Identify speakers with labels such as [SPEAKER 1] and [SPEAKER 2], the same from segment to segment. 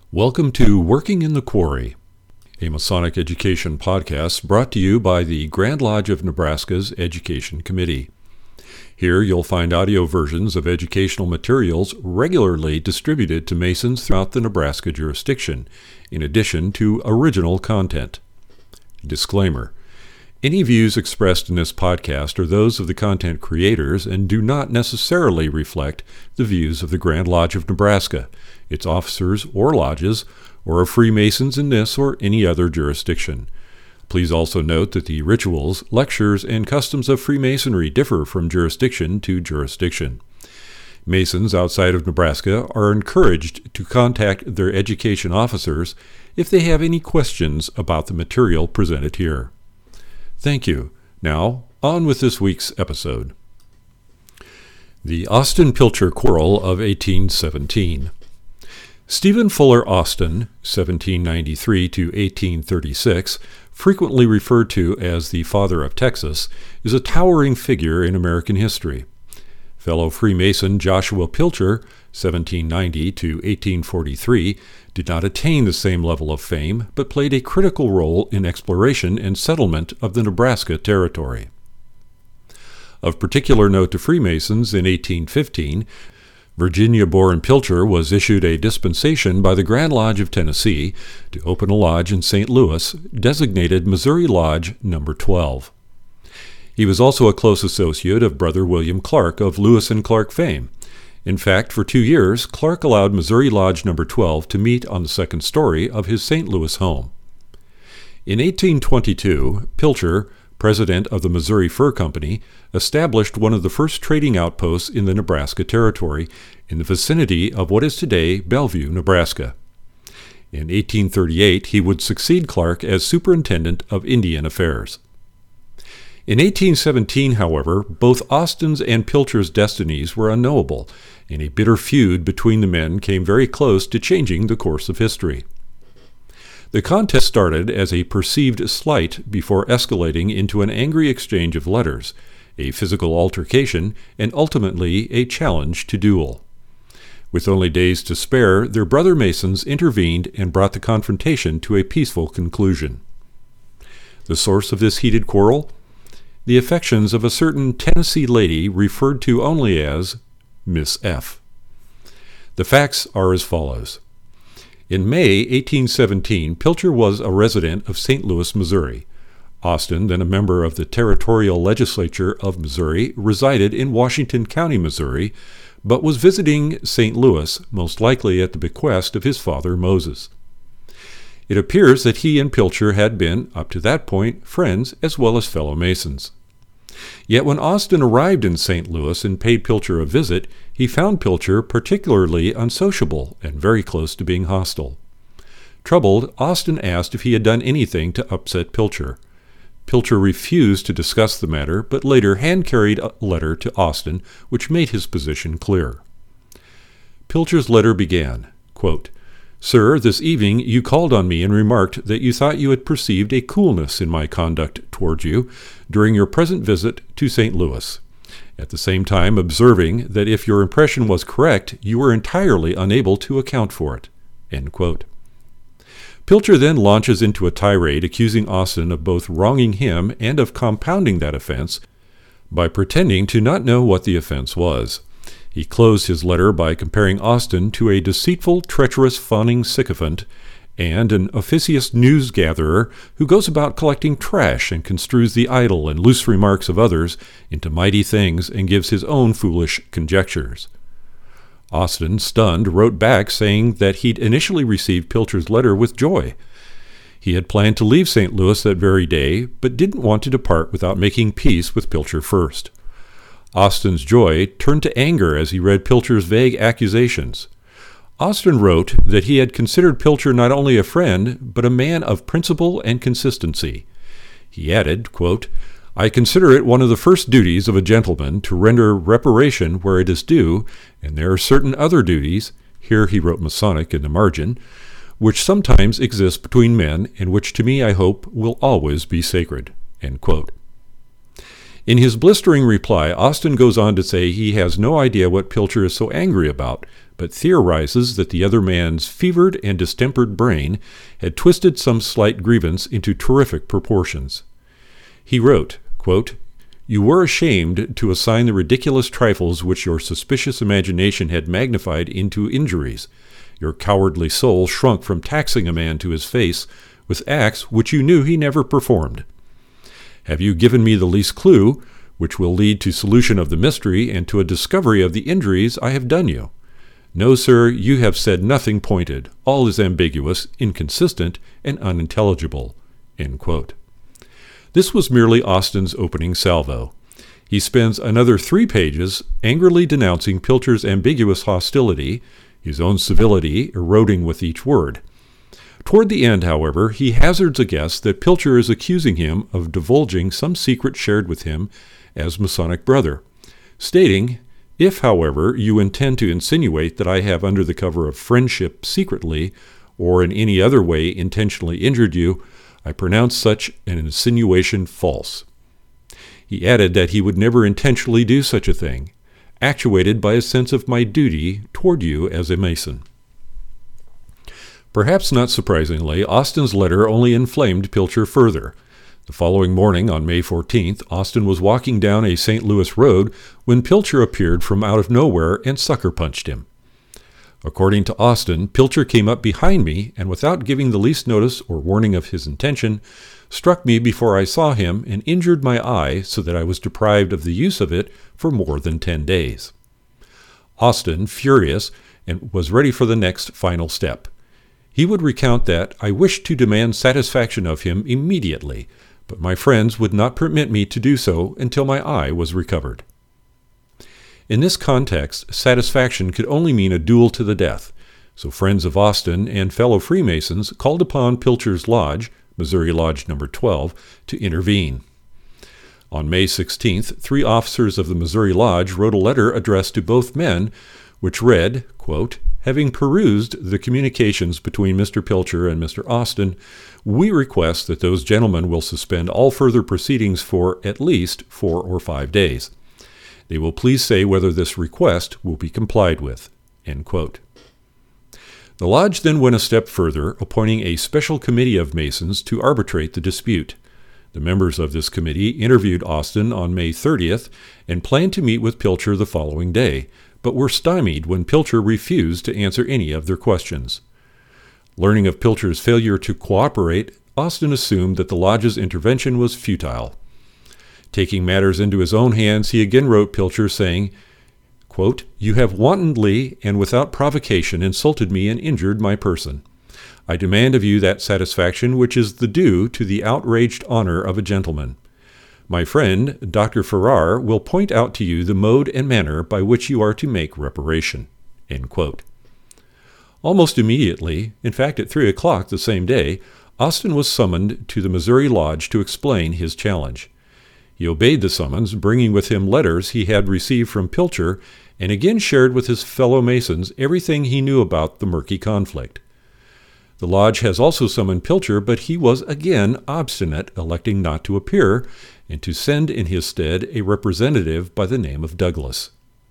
[SPEAKER 1] Welcome to Working in the Quarry, a Masonic education podcast brought to you by the Grand Lodge of Nebraska's Education Committee. Here you'll find audio versions of educational materials regularly distributed to Masons throughout the Nebraska jurisdiction, in addition to original content. Disclaimer: any views expressed in this podcast are those of the content creators and do not necessarily reflect the views of the Grand Lodge of Nebraska, its officers or lodges, or of Freemasons in this or any other jurisdiction. Please also note that the rituals, lectures, and customs of Freemasonry differ from jurisdiction to jurisdiction. Masons outside of Nebraska are encouraged to contact their education officers if they have any questions about the material presented here. Thank you. Now, on with this week's episode. The Austin Pilcher Quarrel of 1817. Stephen Fuller Austin, 1793 to 1836, frequently referred to as the Father of Texas, is a towering figure in American history. Fellow Freemason Joshua Pilcher, 1790 to 1843, did not attain the same level of fame, but played a critical role in exploration and settlement of the Nebraska Territory. Of particular note to Freemasons, in 1815, Virginia-born Pilcher was issued a dispensation by the Grand Lodge of Tennessee to open a lodge in St. Louis, designated Missouri Lodge No. 12. He was also a close associate of Brother William Clark of Lewis and Clark fame. In fact, for 2 years, Clark allowed Missouri Lodge No. 12 to meet on the second story of his St. Louis home. In 1822, Pilcher, president of the Missouri Fur Company, established one of the first trading outposts in the Nebraska Territory in the vicinity of what is today Bellevue, Nebraska. In 1838, he would succeed Clark as superintendent of Indian Affairs. In 1817, however, both Austin's and Pilcher's destinies were unknowable, and a bitter feud between the men came very close to changing the course of history. The contest started as a perceived slight before escalating into an angry exchange of letters, a physical altercation, and ultimately a challenge to duel. With only days to spare, their brother Masons intervened and brought the confrontation to a peaceful conclusion. The source of this heated quarrel? The affections of a certain Tennessee lady referred to only as Miss F. The facts are as follows. In May 1817, Pilcher was a resident of St. Louis, Missouri. Austin, then a member of the Territorial Legislature of Missouri, resided in Washington County, Missouri, but was visiting St. Louis, most likely at the bequest of his father Moses. It appears that he and Pilcher had been, up to that point, friends as well as fellow Masons. Yet when Austin arrived in St. Louis and paid Pilcher a visit, he found Pilcher particularly unsociable and very close to being hostile. Troubled, Austin asked if he had done anything to upset Pilcher. Pilcher refused to discuss the matter, but later hand-carried a letter to Austin, which made his position clear. Pilcher's letter began, quote, "Sir, this evening you called on me and remarked that you thought you had perceived a coolness in my conduct towards you during your present visit to St. Louis, at the same time observing that if your impression was correct, you were entirely unable to account for it." End quote. Pilcher then launches into a tirade accusing Austin of both wronging him and of compounding that offense by pretending to not know what the offense was. He closed his letter by comparing Austin to a deceitful, treacherous, fawning sycophant and an officious news-gatherer who goes about collecting trash and construes the idle and loose remarks of others into mighty things and gives his own foolish conjectures. Austin, stunned, wrote back saying that he'd initially received Pilcher's letter with joy. He had planned to leave St. Louis that very day, but didn't want to depart without making peace with Pilcher first. Austin's joy turned to anger as he read Pilcher's vague accusations. Austin wrote that he had considered Pilcher not only a friend, but a man of principle and consistency. He added, quote, "I consider it one of the first duties of a gentleman to render reparation where it is due, and there are certain other duties," here he wrote Masonic in the margin, "which sometimes exist between men, and which to me I hope will always be sacred." End quote. In his blistering reply, Austin goes on to say he has no idea what Pilcher is so angry about, but theorizes that the other man's fevered and distempered brain had twisted some slight grievance into terrific proportions. He wrote, quote, "You were ashamed to assign the ridiculous trifles which your suspicious imagination had magnified into injuries. Your cowardly soul shrunk from taxing a man to his face with acts which you knew he never performed. Have you given me the least clue, which will lead to solution of the mystery and to a discovery of the injuries I have done you? No, sir, you have said nothing pointed. All is ambiguous, inconsistent, and unintelligible." End quote. This was merely Austen's opening salvo. He spends another 3 pages angrily denouncing Pilcher's ambiguous hostility, his own civility eroding with each word. Toward the end, however, he hazards a guess that Pilcher is accusing him of divulging some secret shared with him as Masonic brother, stating, "If, however, you intend to insinuate that I have under the cover of friendship secretly, or in any other way intentionally injured you, I pronounce such an insinuation false." He added that he would never intentionally do such a thing, actuated by a sense of my duty toward you as a Mason. Perhaps not surprisingly, Austen's letter only inflamed Pilcher further. The following morning, on May 14th, Austen was walking down a St. Louis road when Pilcher appeared from out of nowhere and sucker-punched him. According to Austen, Pilcher came up behind me and, without giving the least notice or warning of his intention, struck me before I saw him and injured my eye so that I was deprived of the use of it for more than 10 days. Austen, furious, and was ready for the next final step. He would recount that I wished to demand satisfaction of him immediately, but my friends would not permit me to do so until my eye was recovered. In this context, satisfaction could only mean a duel to the death, so friends of Austen and fellow Freemasons called upon Pilcher's Lodge, Missouri Lodge No. 12, to intervene. On May 16th, 3 officers of the Missouri Lodge wrote a letter addressed to both men, which read, quote, "Having perused the communications between Mr. Pilcher and Mr. Austen, we request that those gentlemen will suspend all further proceedings for at least 4 or 5 days. They will please say whether this request will be complied with." End quote. The Lodge then went a step further, appointing a special committee of Masons to arbitrate the dispute. The members of this committee interviewed Austen on May 30th and planned to meet with Pilcher the following day, but were stymied when Pilcher refused to answer any of their questions. Learning of Pilcher's failure to cooperate, Austen assumed that the Lodge's intervention was futile. Taking matters into his own hands, he again wrote Pilcher saying, quote, "You have wantonly and without provocation insulted me and injured my person. I demand of you that satisfaction which is the due to the outraged honor of a gentleman. My friend, Dr. Farrar, will point out to you the mode and manner by which you are to make reparation." End quote. Almost immediately, in fact at 3 o'clock the same day, Austen was summoned to the Missouri Lodge to explain his challenge. He obeyed the summons, bringing with him letters he had received from Pilcher, and again shared with his fellow Masons everything he knew about the murky conflict. The Lodge has also summoned Pilcher, but he was again obstinate, electing not to appear, and to send in his stead a representative by the name of Douglas.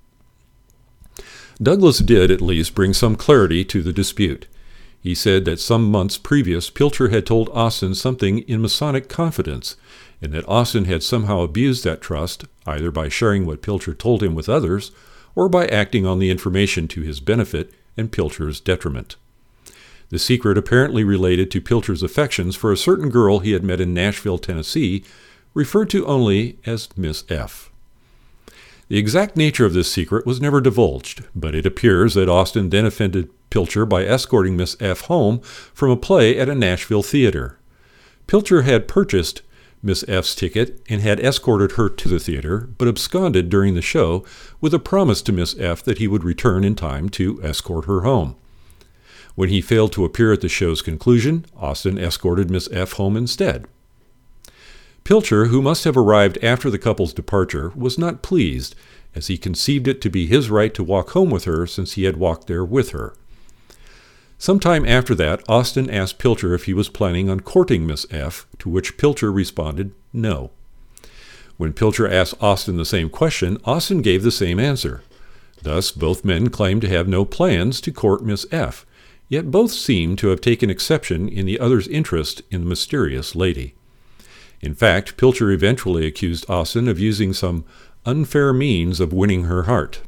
[SPEAKER 1] Douglas did, at least, bring some clarity to the dispute. He said that some months previous Pilcher had told Austen something in Masonic confidence, and that Austen had somehow abused that trust, either by sharing what Pilcher told him with others, or by acting on the information to his benefit and Pilcher's detriment. The secret apparently related to Pilcher's affections for a certain girl he had met in Nashville, Tennessee, referred to only as Miss F. The exact nature of this secret was never divulged, but it appears that Austen then offended Pilcher by escorting Miss F home from a play at a Nashville theater. Pilcher had purchased Miss F's ticket and had escorted her to the theater, but absconded during the show with a promise to Miss F that he would return in time to escort her home. When he failed to appear at the show's conclusion, Austen escorted Miss F home instead. Pilcher, who must have arrived after the couple's departure, was not pleased, as he conceived it to be his right to walk home with her since he had walked there with her. Sometime after that, Austen asked Pilcher if he was planning on courting Miss F., to which Pilcher responded no. When Pilcher asked Austen the same question, Austen gave the same answer. Thus, both men claimed to have no plans to court Miss F., yet both seem to have taken exception in the other's interest in the mysterious lady. In fact, Pilcher eventually accused Austin of using some unfair means of winning her heart.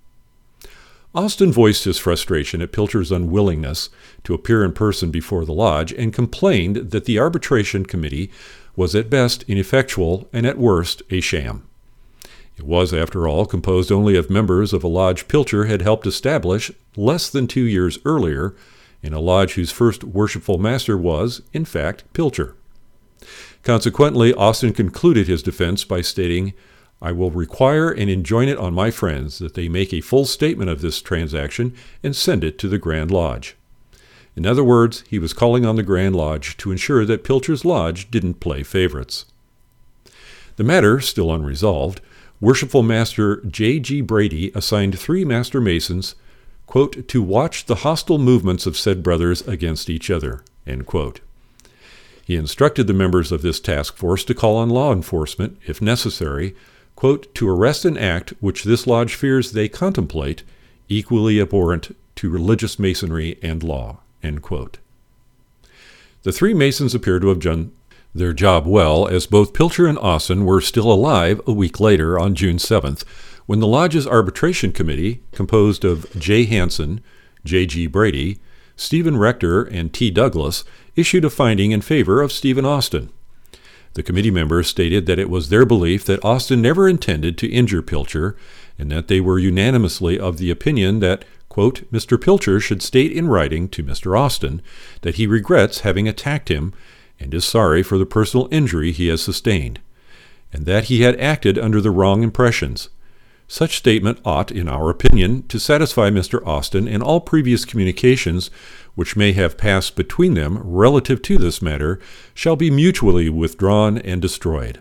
[SPEAKER 1] Austin voiced his frustration at Pilcher's unwillingness to appear in person before the lodge and complained that the arbitration committee was at best ineffectual and at worst a sham. It was, after all, composed only of members of a lodge Pilcher had helped establish less than 2 years earlier, in a lodge whose first worshipful master was, in fact, Pilcher. Consequently, Austin concluded his defense by stating, "I will require and enjoin it on my friends that they make a full statement of this transaction and send it to the Grand Lodge." In other words, he was calling on the Grand Lodge to ensure that Pilcher's lodge didn't play favorites. The matter, still unresolved, Worshipful Master J.G. Brady assigned 3 Master Masons, quote, "to watch the hostile movements of said brothers against each other," end quote. He instructed the members of this task force to call on law enforcement, if necessary, quote, "to arrest an act which this lodge fears they contemplate, equally abhorrent to religious masonry and law," end quote. The 3 Masons appear to have done their job well, as both Pilcher and Austin were still alive a week later, on June 7th, when the lodge's arbitration committee, composed of J. Hansen, J.G. Brady, Stephen Rector, and T. Douglas, issued a finding in favor of Stephen Austin. The committee members stated that it was their belief that Austin never intended to injure Pilcher, and that they were unanimously of the opinion that, quote, "Mr. Pilcher should state in writing to Mr. Austin that he regrets having attacked him and is sorry for the personal injury he has sustained, and that he had acted under the wrong impressions. Such statement ought, in our opinion, to satisfy Mr. Austin, and all previous communications which may have passed between them relative to this matter shall be mutually withdrawn and destroyed."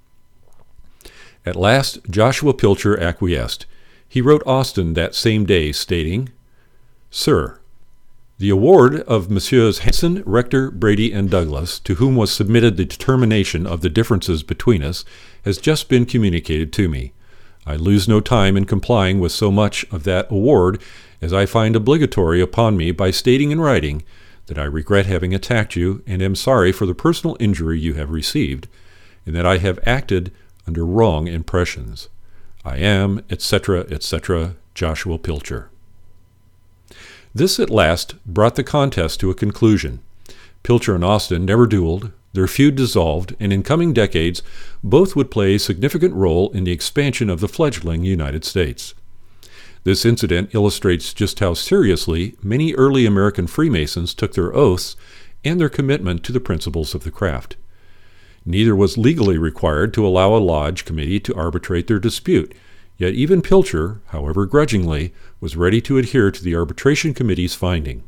[SPEAKER 1] At last Joshua Pilcher acquiesced. He wrote Austin that same day, stating, "Sir, the award of Messrs. Hansen, Rector, Brady, and Douglas, to whom was submitted the determination of the differences between us, has just been communicated to me. I lose no time in complying with so much of that award as I find obligatory upon me by stating in writing that I regret having attacked you and am sorry for the personal injury you have received, and that I have acted under wrong impressions. I am, etc., etc., Joshua Pilcher." This at last brought the contest to a conclusion. Pilcher and Austin never dueled, their feud dissolved, and in coming decades, both would play a significant role in the expansion of the fledgling United States. This incident illustrates just how seriously many early American Freemasons took their oaths and their commitment to the principles of the craft. Neither was legally required to allow a lodge committee to arbitrate their dispute, yet even Pilcher, however grudgingly, was ready to adhere to the arbitration committee's finding.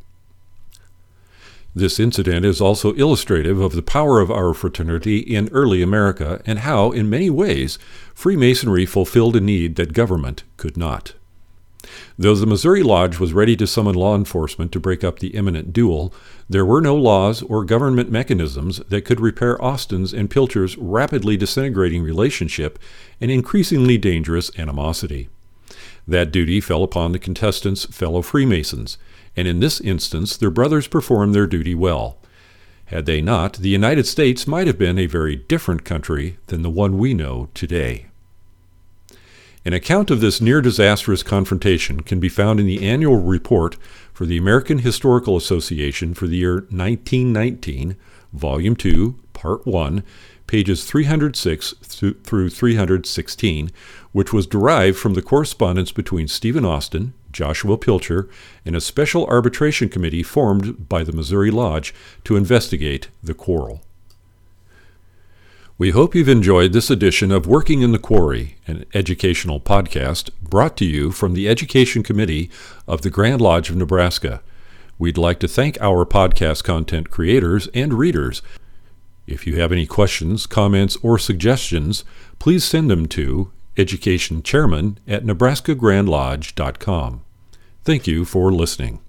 [SPEAKER 1] This incident is also illustrative of the power of our fraternity in early America, and how, in many ways, Freemasonry fulfilled a need that government could not. Though the Missouri Lodge was ready to summon law enforcement to break up the imminent duel, there were no laws or government mechanisms that could repair Austin's and Pilcher's rapidly disintegrating relationship and increasingly dangerous animosity. That duty fell upon the contestants' fellow Freemasons, and in this instance their brothers performed their duty well. Had they not, the United States might have been a very different country than the one we know today. An account of this near-disastrous confrontation can be found in the annual report for the American Historical Association for the year 1919, Volume 2, Part 1, pages 306 through 316, which was derived from the correspondence between Stephen Austin, Joshua Pilcher, and a special arbitration committee formed by the Missouri Lodge to investigate the quarrel. We hope you've enjoyed this edition of Working in the Quarry, an educational podcast brought to you from the Education Committee of the Grand Lodge of Nebraska. We'd like to thank our podcast content creators and readers. If you have any questions, comments, or suggestions, please send them to educationchairman@nebraskagrandlodge.com. Thank you for listening.